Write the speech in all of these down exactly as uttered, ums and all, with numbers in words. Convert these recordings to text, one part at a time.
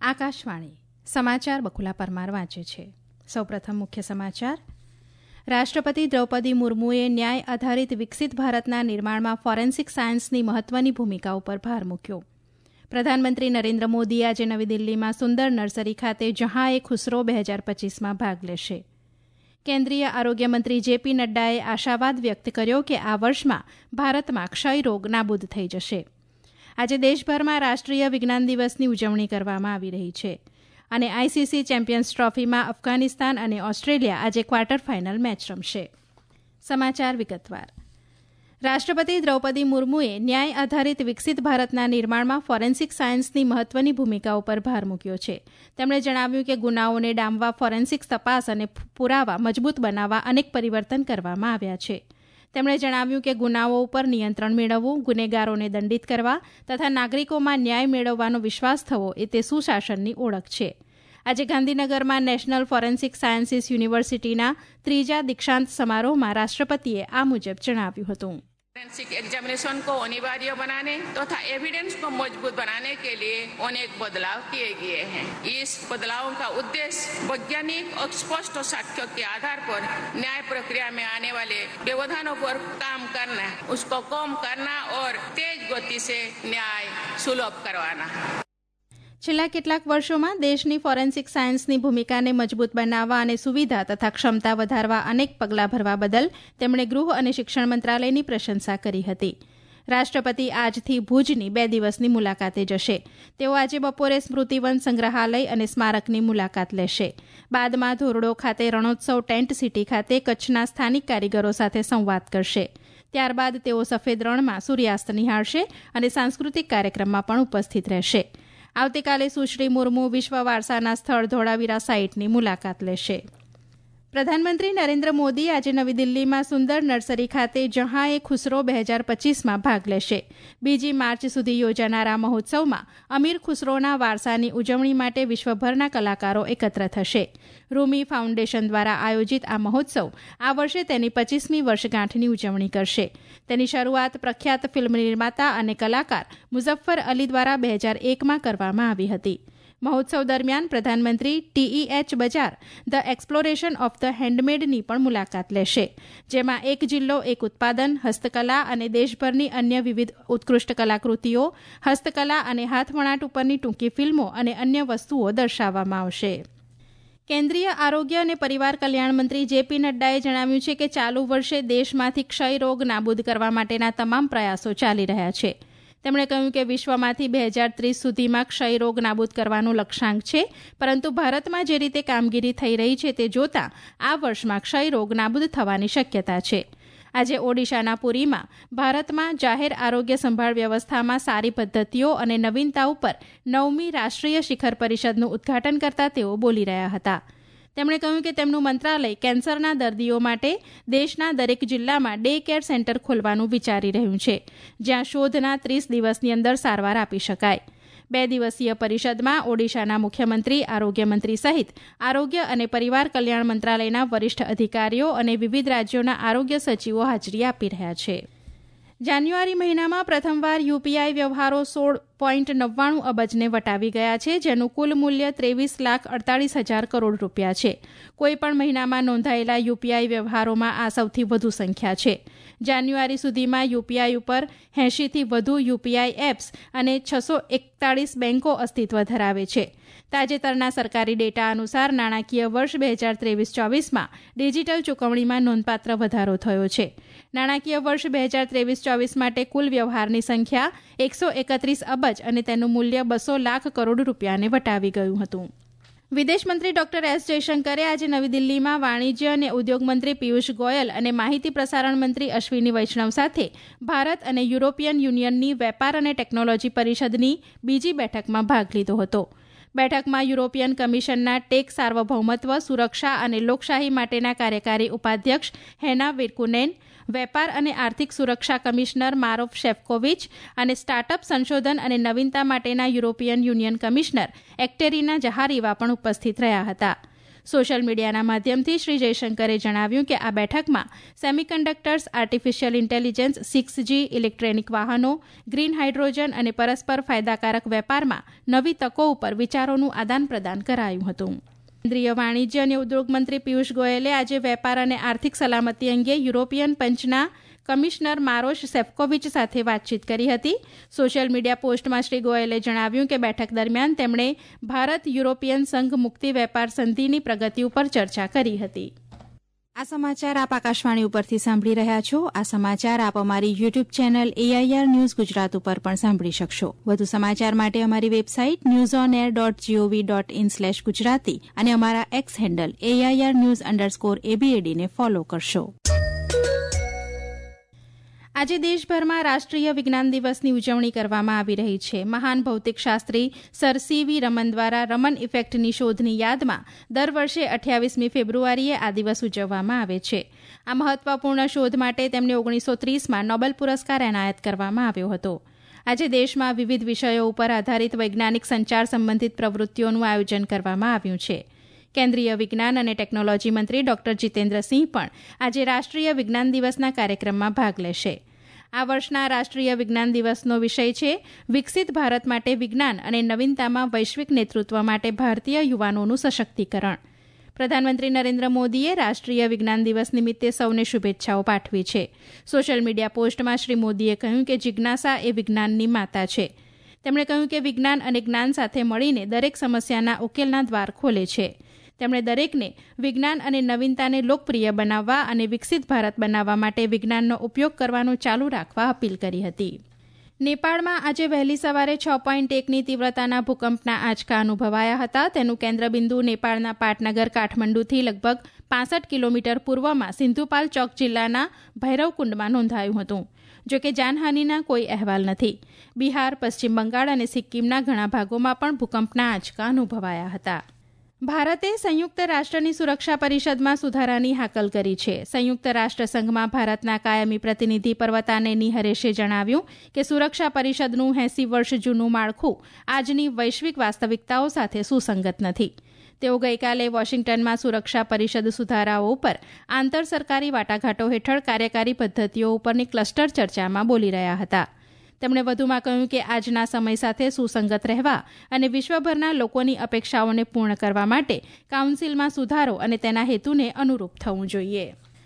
આકાશવાણી સમાચાર બકુલા પરમાર વાંચે છે. સૌપ્રથમ મુખ્ય સમાચાર. રાષ્ટ્રપતિ દ્રૌપદી મુર્મુએ ન્યાય આધારિત વિકસિત ભારતના નિર્માણમાં ફોરેન્સિક સાયન્સની મહત્વની ભૂમિકા ઉપર ભાર મૂક્યો. પ્રધાનમંત્રી નરેન્દ્ર મોદી આજે નવી દિલ્હીમાં સુંદર નર્સરી ખાતે જહાં એ ખુસરો બે હજાર પચીસમાં ભાગ લેશે. કેન્દ્રીય આરોગ્ય મંત્રી જેપી નડ્ડાએ આશાવાદ વ્યક્ત કર્યો કે આ વર્ષમાં ભારતમાં ક્ષય રોગ નાબૂદ થઈ જશે. આજે દેશભરમાં રાષ્ટ્રીય વિજ્ઞાન દિવસની ઉજવણી કરવામાં આવી રહી છે અને આઈસીસી ચેમ્પિયન્સ ટ્રોફીમાં અફઘાનિસ્તાન અને ઓસ્ટ્રેલિયા આજે ક્વાર્ટર ફાઇનલ મેચ રમશે. સમાચાર વિગતવાર. રાષ્ટ્રપતિ દ્રૌપદી મુર્મુએ ન્યાય આધારિત વિકસિત ભારતના નિર્માણમાં ફોરેન્સિક સાયન્સની મહત્વની ભૂમિકા ઉપર ભાર મૂક્યો છે. તેમણે જણાવ્યું કે ગુનાઓને ડામવા ફોરેન્સિક તપાસ અને પુરાવા મજબૂત બનાવવા અનેક પરિવર્તન કરવામાં આવ્યા છે. તેમણે જણાવ્યું કે ગુનાઓ ઉપર નિયંત્રણ મેળવવું, ગુનેગારોને દંડિત કરવા તથા નાગરિકોમાં ન્યાય મેળવવાનો વિશ્વાસ થવો એ તે સુશાસનની ઓળખ છે. આજે ગાંધીનગરમાં નેશનલ ફોરેન્સિક સાયન્સીસ યુનિવર્સિટીના ત્રીજા દીક્ષાંત સમારોહમાં રાષ્ટ્રપતિએ આ મુજબ જણાવ્યું હતું. फोरेंसिक एग्जामिनेशन को अनिवार्य बनाने तथा एविडेंस को मजबूत बनाने के लिए अनेक बदलाव किए गए हैं. इस बदलाव का उद्देश्य वैज्ञानिक और स्पष्ट साक्ष्य के आधार पर न्याय प्रक्रिया में आने वाले व्यवधानों पर काम करना, उसको कम करना और तेज गति से न्याय सुलभ करवाना. છેલ્લા કેટલાક વર્ષોમાં દેશની ફોરેન્સિક સાયન્સની ભૂમિકાને મજબૂત બનાવવા અને સુવિધા તથા ક્ષમતા વધારવા અનેક પગલાં ભરવા બદલ તેમણે ગૃહ અને શિક્ષણ મંત્રાલયની પ્રશંસા કરી હતી. રાષ્ટ્રપતિ આજથી ભુજની બે દિવસની મુલાકાતે જશે. તેઓ આજે બપોરે સ્મૃતિવન સંગ્રહાલય અને સ્મારકની મુલાકાત લેશે. બાદમાં ધોરડો ખાતે રણોત્સવ ટેન્ટ સિટી ખાતે કચ્છના સ્થાનિક કારીગરો સાથે સંવાદ કરશે. ત્યારબાદ તેઓ સફેદ રણમાં સૂર્યાસ્ત નિહાળશે અને સાંસ્કૃતિક કાર્યક્રમમાં પણ ઉપસ્થિત રહેશે. આવતીકાલે સુશ્રી મુર્મુ વિશ્વ વારસાના સ્થળ ધોળાવીરા સાઇટની મુલાકાત લેશે. પ્રધાનમંત્રી નરેન્દ્ર મોદી આજે નવી દિલ્હીમાં સુંદર નર્સરી ખાતે જહાં એ ખુસરો બે હજાર પચીસમાં ભાગ લેશે. બીજી માર્ચ સુધી યોજાનારા મહોત્સવમાં અમીર ખુસરોના વારસાની ઉજવણી માટે વિશ્વભરના કલાકારો એકત્ર થશે. રૂમી ફાઉન્ડેશન દ્વારા આયોજિત આ મહોત્સવ આ વર્ષે તેની પચીસમી વર્ષગાંઠની ઉજવણી કરશે. તેની શરૂઆત પ્રખ્યાત ફિલ્મ નિર્માતા અને કલાકાર મુઝફ્ફર અલી દ્વારા બે હજાર એકમાં કરવામાં આવી હતી. મહોત્સવ દરમિયાન પ્રધાનમંત્રી ટીઈએચ બજાર ધ એક્સપ્લોરેશન ઓફ ધ હેન્ડમેડની પણ મુલાકાત લેશે, જેમાં એક જિલ્લો એક ઉત્પાદન, હસ્તકલા અને દેશભરની અન્ય વિવિધ ઉત્કૃષ્ટ કલાકૃતિઓ, હસ્તકલા અને હાથવણાટ ઉપરની ટૂંકી ફિલ્મો અને અન્ય વસ્તુઓ દર્શાવવામાં આવશે. કેન્દ્રીય આરોગ્ય અને પરિવાર કલ્યાણ મંત્રી જેપી નડ્ડાએ જણાવ્યું છે કે ચાલુ વર્ષે દેશમાંથી ક્ષય રોગ નાબૂદ કરવા માટેના તમામ પ્રયાસો ચાલી રહ્યા છે. તેમણે કહ્યું કે વિશ્વમાંથી બે હજાર ત્રીસ સુધીમાં ક્ષય રોગ નાબૂદ કરવાનું લક્ષ્યાંક છે, પરંતુ ભારતમાં જે રીતે કામગીરી થઈ રહી છે તે જોતાં આ વર્ષમાં ક્ષય રોગ નાબૂદ થવાની શક્યતા છે. આજે ઓડિશાના પુરીમાં ભારતમાં જાહેર આરોગ્ય સંભાળ વ્યવસ્થામાં સારી પદ્ધતિઓ અને નવીનતા ઉપર નવમી રાષ્ટ્રીય શિખર પરિષદનું ઉદ્ઘાટન કરતા તેઓ બોલી રહ્યા હતા. તેમણે કહ્યું કે તેમનું મંત્રાલય કેન્સરના દર્દીઓ માટે દેશના દરેક જિલ્લામાં ડે કેર સેન્ટર ખોલવાનું વિચારી રહ્યું છે, જ્યાં શોધના ત્રીસ દિવસની અંદર સારવાર આપી શકાય. બે દિવસીય પરિષદમાં ઓડિશાના મુખ્યમંત્રી, આરોગ્ય મંત્રી સહિત આરોગ્ય અને પરિવાર કલ્યાણ મંત્રાલયના વરિષ્ઠ અધિકારીઓ અને વિવિધ રાજ્યોના આરોગ્ય સચિવો હાજરી આપી રહ્યા છે. જાન્યુઆરી મહિનામાં પ્રથમવાર યુપીઆઈ વ્યવહારો સોળ પોઈન્ટ નવ્વાણું અબજને વટાવી ગયા છે, જેનું કુલ મૂલ્ય ત્રેવીસ લાખ અડતાલીસ હજાર કરોડ રૂપિયા છે. કોઈપણ મહિનામાં નોંધાયેલા યુપીઆઈ વ્યવહારોમાં આ સૌથી વધુ સંખ્યા છે. જાન્યુઆરી સુધીમાં યુપીઆઈ ઉપર એંશીથી વધુ યુપીઆઈ એપ્સ અને છસો એકતાળીસ બેન્કો અસ્તિત્વ ધરાવે છે. તાજેતરના સરકારી ડેટા અનુસાર નાણાકીય વર્ષ બે હજાર ત્રેવીસ ચોવીસમાં ડિજિટલ ચૂકવણીમાં નોંધપાત્ર વધારો થયો છે. નાણાકીય વર્ષ બે હજાર ત્રેવીસ ચોવીસ માટે કુલ વ્યવહારની સંખ્યા એકસો એકત્રીસ અબજ અને તેનું મૂલ્ય બસો લાખ કરોડ રૂપિયાને વટાવી ગયું હતું. વિદેશમંત્રી ડોક્ટર એસ જયશંકરે આજે નવી દિલ્હીમાં વાણિજ્ય અને ઉદ્યોગ મંત્રી પિયુષ ગોયલ અને માહિતી પ્રસારણ મંત્રી અશ્વિની વૈષ્ણવ સાથે ભારત અને યુરોપિયન યુનિયનની વેપાર અને ટેકનોલોજી પરિષદની બીજી બેઠકમાં ભાગ લીધો હતો. બેઠકમાં યુરોપિયન કમિશનના ટેક સાર્વભૌમત્વ, સુરક્ષા અને લોકશાહી માટેના કાર્યકારી ઉપાધ્યક્ષ હેના વિર્કુનેન, વેપાર અને આર્થિક સુરક્ષા કમિશનર મારોફ શેફકોવિચ અને સ્ટાર્ટઅપ સંશોધન અને નવીનતા માટેના European Union commissioner Ekaterina Zaharieva પણ ઉપસ્થિત રહ્યા હતા. સોશિયલ મીડિયાના માધ્યમથી શ્રી જયશંકરે જણાવ્યું કે આ બેઠકમાં semiconductors, artificial intelligence, six G, electronic વાહનો, ગ્રીન હાઇડ્રોજન અને પરસ્પર ફાયદાકારક વેપારમાં નવી તકો ઉપર વિચારોનું આદાન પ્રદાન કરાયું હતું. કેન્દ્રીય વાણિજ્ય અને ઉદ્યોગ મંત્રી પિયુષ ગોયલે આજે વેપાર અને આર્થિક સલામતી અંગે યુરોપિયન પંચના કમિશનર મારોશ સેફકોવિચ સાથે વાતચીત કરી હતી. સોશિયલ મીડિયા પોસ્ટમાં શ્રી ગોયલે જણાવ્યું કે બેઠક દરમિયાન તેમણે ભારત યુરોપિયન સંઘ મુક્તિ વેપાર સંધિની પ્રગતિ ઉપર ચર્ચા કરી હતી. આ સમાચાર આપ આકાશવાણી ઉપરથી સાંભળી રહ્યા છો. આ સમાચાર આપ અમારી YouTube channel AIR news Gujarat ઉપર પણ સાંભળી શકશો. વધુ સમાચાર માટે અમારી website news on air dot GOV dot in slash Gujarati અને અમારા X handle AIR news underscore એબીએડીને ફોલો કરશો. આજે દેશભરમાં રાષ્ટ્રીય વિજ્ઞાન દિવસની ઉજવણી કરવામાં આવી રહી છે. મહાન ભૌતિકશાસ્ત્રી સર સી વી રમન દ્વારા રમન ઇફેક્ટની શોધની યાદમાં દર વર્ષે અઠ્યાવીસમી ફેબ્રુઆરીએ આ દિવસ ઉજવવામાં આવે છે. આ મહત્વપૂર્ણ શોધ માટે તેમને ઓગણીસો ત્રીસમાં નોબેલ પુરસ્કાર એનાયત કરવામાં આવ્યો હતો. આજે દેશમાં વિવિધ વિષયો ઉપર આધારિત વૈજ્ઞાનિક સંચાર સંબંધિત પ્રવૃત્તિઓનું આયોજન કરવામાં આવ્યું છે. કેન્દ્રીય વિજ્ઞાન અને ટેકનોલોજી મંત્રી ડોક્ટર જીતેન્દ્રસિંહ પણ આજે રાષ્ટ્રીય વિજ્ઞાન દિવસના કાર્યક્રમમાં ભાગ લેશે. આ વર્ષના રાષ્ટ્રીય વિજ્ઞાન દિવસનો વિષય છે વિકસિત ભારત માટે વિજ્ઞાન અને નવીનતામાં વૈશ્વિક નેતૃત્વ માટે ભારતીય યુવાનોનું સશક્તિકરણ. પ્રધાનમંત્રી નરેન્દ્ર મોદીએ રાષ્ટ્રીય વિજ્ઞાન દિવસ નિમિત્તે સૌને શુભેચ્છાઓ પાઠવી છે. સોશિયલ મીડિયા પોસ્ટમાં શ્રી મોદીએ કહ્યું કે જિજ્ઞાસા એ વિજ્ઞાનની માતા છે. તેમણે કહ્યું કે વિજ્ઞાન અને જ્ઞાન સાથે મળીને દરેક સમસ્યાના ઉકેલના દ્વાર ખોલે છે. તેમણે દરેકને વિજ્ઞાન અને નવીનતાને લોકપ્રિય બનાવવા અને વિકસિત ભારત બનાવવા માટે વિજ્ઞાનનો ઉપયોગ કરવાનું ચાલુ રાખવા અપીલ કરી હતી. નેપાળમાં આજે વહેલી સવારે છ પોઈન્ટ એકની તીવ્રતાના ભૂકંપના આંચકા અનુભવાયા હતા. તેનું કેન્દ્રબિંદુ નેપાળના પાટનગર કાઠમંડુથી લગભગ પાસઠ કિલોમીટર પૂર્વમાં સિંધુપાલ ચોક જિલ્લાના ભૈરવકુંડમાં નોંધાયું હતું. જોકે જાનહાનિના કોઈ અહેવાલ નથી. બિહાર, પશ્ચિમ બંગાળ અને સિક્કિમના ઘણા ભાગોમાં પણ ભૂકંપના આંચકા અનુભવાયા હતા. ભારતે સંયુક્ત રાષ્ટ્રની સુરક્ષા પરિષદમાં સુધારાની હાકલ કરી છે. સંયુક્ત રાષ્ટ્ર સંઘમાં ભારતના કાયમી પ્રતિનિધિ પર્વતાનેની હરેશે જણાવ્યું કે સુરક્ષા પરિષદનું એંસી વર્ષ જૂનું માળખું આજની વૈશ્વિક વાસ્તવિકતાઓ સાથે સુસંગત નથી. તેઓ ગઈકાલે વોશિંગ્ટનમાં સુરક્ષા પરિષદ સુધારાઓ ઉપર આંતર સરકારી વાટાઘાટો હેઠળ કાર્યકારી પદ્ધતિઓ ઉપરની ક્લસ્ટર ચર્ચામાં બોલી રહ્યા હતા. તેમણે વધુમાં કહ્યું કે આજના સમય સાથે સુસંગત રહેવા અને વિશ્વભરના લોકોની અપેક્ષાઓને પૂર્ણ કરવા માટે કાઉન્સિલમાં સુધારો અને તેના હેતુને અનુરૂપ થવું જોઈએ.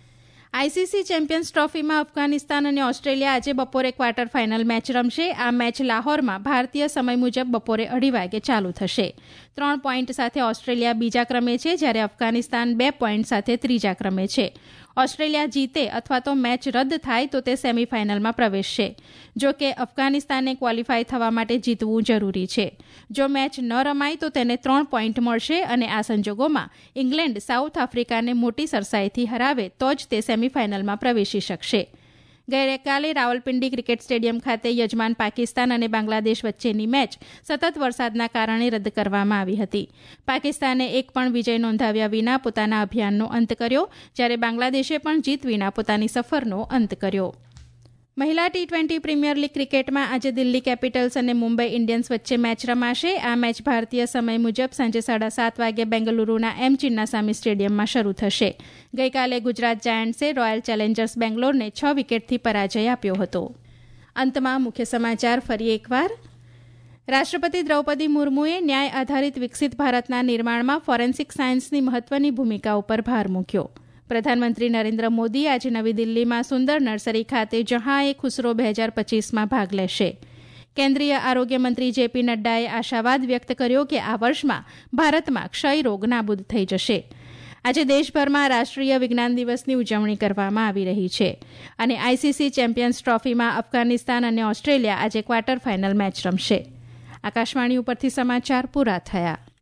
આઈસીસી ચેમ્પિયન્સ ટ્રોફીમાં અફઘાનિસ્તાન અને ઓસ્ટ્રેલિયા આજે બપોરે ક્વાર્ટર ફાઇનલ મેચ રમશે. આ મેચ લાહોરમાં ભારતીય સમય મુજબ બપોરે અઢી વાગે ચાલુ થશે. ત્રણ પોઈન્ટ સાથે ઓસ્ટ્રેલિયા બીજા ક્રમે છે, જ્યારે અફઘાનિસ્તાન બે પોઈન્ટ સાથે ત્રીજા ક્રમે છે. ઓસ્ટ્રેલિયા જીતે અથવા તો મેચ રદ થાય તો તે સેમીફાઇનલમાં પ્રવેશશે. જો કે અફઘાનિસ્તાનને ક્વોલિફાય થવા માટે જીતવું જરૂરી છે. જો મેચ ન રમાય તો તેને ત્રણ પોઈન્ટ મળશે અને આ સંજોગોમાં ઇંગ્લેન્ડ સાઉથ આફ્રિકાને મોટી સરસાઈથી હરાવે તો જ તે સેમીફાઇનલમાં પ્રવેશી શકશે. ગઈકાલે રાવલપિંડી ક્રિકેટ સ્ટેડિયમ ખાતે યજમાન પાકિસ્તાન અને બાંગ્લાદેશ વચ્ચેની મેચ સતત વરસાદના કારણે રદ કરવામાં આવી હતી. પાકિસ્તાને એક પણ વિજય નોંધાવ્યા વિના પોતાના અભિયાનનો અંત કર્યો, જ્યારે બાંગ્લાદેશે પણ જીત વિના પોતાની સફરનો અંત કર્યો. મહિલા ટી ટ્વેન્ટી પ્રીમિયર લીગ ક્રિકેટમાં આજે દિલ્હી કેપિટલ્સ અને મુંબઈ ઇન્ડિયન્સ વચ્ચે મેચ રમાશે. આ મેચ ભારતીય સમય મુજબ સાંજે સાડા સાત વાગે બેંગલુરુના એમ ચિન્નાસ્વામી સ્ટેડિયમમાં શરૂ થશે. ગઈકાલે ગુજરાત જાયન્ટ્સે રોયલ ચેલેન્જર્સ બેંગ્લોરને છ વિકેટથી પરાજય આપ્યો હતો. અંતમાં મુખ્ય સમાચાર ફરી એકવાર. રાષ્ટ્રપતિ દ્રૌપદી મુર્મુએ ન્યાય આધારિત વિકસિત ભારતના નિર્માણમાં ફોરેન્સિક સાયન્સની મહત્વની ભૂમિકા ઉપર ભાર મૂક્યો. પ્રધાનમંત્રી નરેન્દ્ર મોદી આજે નવી દિલ્હીમાં સુંદર નર્સરી ખાતે જહાં એ ખુસરો બે હજાર પચીસમાં ભાગ લેશે. કેન્દ્રીય આરોગ્ય મંત્રી જેપી નડ્ડાએ આશાવાદ વ્યક્ત કર્યો કે આ વર્ષમાં ભારતમાં ક્ષય રોગ નાબૂદ થઈ જશે. આજે દેશભરમાં રાષ્ટ્રીય વિજ્ઞાન દિવસની ઉજવણી કરવામાં આવી રહી છે. અને આઈસીસી ચેમ્પિયન્સ ટ્રોફીમાં અફઘાનિસ્તાન અને ઓસ્ટ્રેલિયા આજે ક્વાર્ટર ફાઇનલ મેચ રમશે. આકાશવાણી ઉપરથી સમાચાર પૂરા થયા.